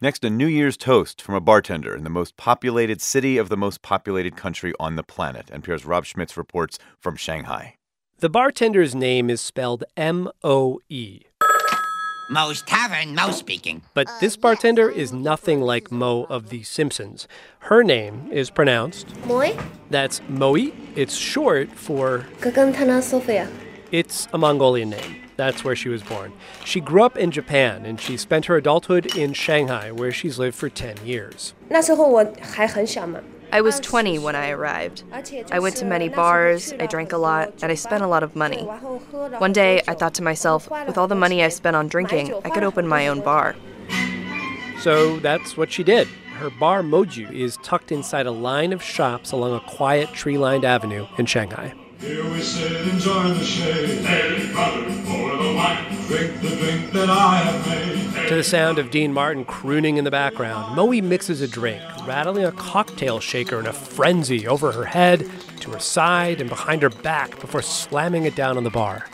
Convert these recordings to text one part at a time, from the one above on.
Next, a New Year's toast from a bartender in the most populated city of the most populated country on the planet. NPR's Rob Schmitz reports from Shanghai. The bartender's name is spelled M-O-E. Moe's Tavern, Moe speaking. But this bartender is nothing like Moe of The Simpsons. Her name is pronounced Moe. That's Moe. It's short for Gagantana Sophia. It's a Mongolian name. That's where she was born. She grew up in Japan, and she spent her adulthood in Shanghai, where she's lived for 10 years. 那时候我还很小嘛。 I was 20 when I arrived. I went to many bars, I drank a lot, and I spent a lot of money. One day, I thought to myself, with all the money I spent on drinking, I could open my own bar. So that's what she did. Her bar Moju is tucked inside a line of shops along a quiet tree-lined avenue in Shanghai. Here we sit, enjoying the shade. Hey, brother, pour the wine. Drink the drink that I have made. To the sound of Dean Martin crooning in the background, Moe mixes a drink, rattling a cocktail shaker in a frenzy over her head, to her side, and behind her back before slamming it down on the bar.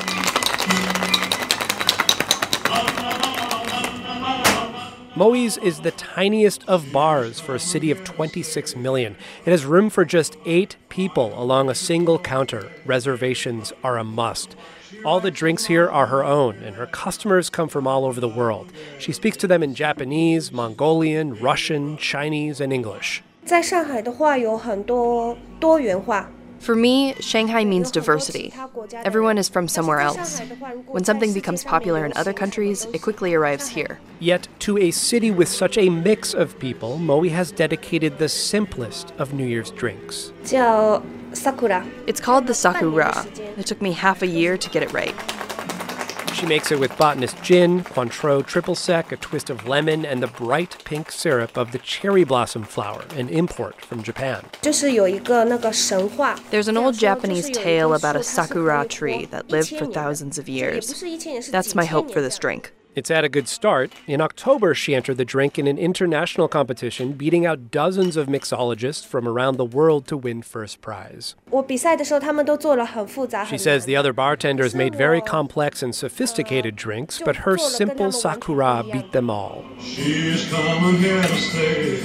Moe's is the tiniest of bars for a city of 26 million. It has room for just 8 people along a single counter. Reservations are a must. All the drinks here are her own, and her customers come from all over the world. She speaks to them in Japanese, Mongolian, Russian, Chinese, and English. 在上海的话有很多多元化。 For me, Shanghai means diversity. Everyone is from somewhere else. When something becomes popular in other countries, it quickly arrives here. Yet, to a city with such a mix of people, Moe has dedicated the simplest of New Year's drinks. 叫 Sakura. It's called the Sakura. It took me half a year to get it right. She makes it with botanist gin, Cointreau triple sec, a twist of lemon, and the bright pink syrup of the cherry blossom flower, an import from Japan. 就是有一个那个神话。 There's an old Japanese tale about a sakura tree that lived for thousands of years. That's my hope for this drink. It's at a good start. In October, she entered the drink in an international competition, beating out dozens of mixologists from around the world to win first prize. 我比赛的时候，他们都做了很复杂。 She says the other bartenders made very complex and sophisticated drinks, but her simple Sakura beat them all. She's coming here to stay.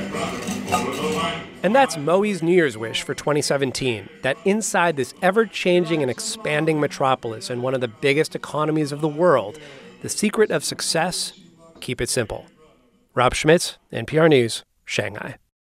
And that's Moe's New Year's wish for 2017, that inside this ever-changing and expanding metropolis and one of the biggest economies of the world, the secret of success, keep it simple. Rob Schmitz, NPR News, Shanghai.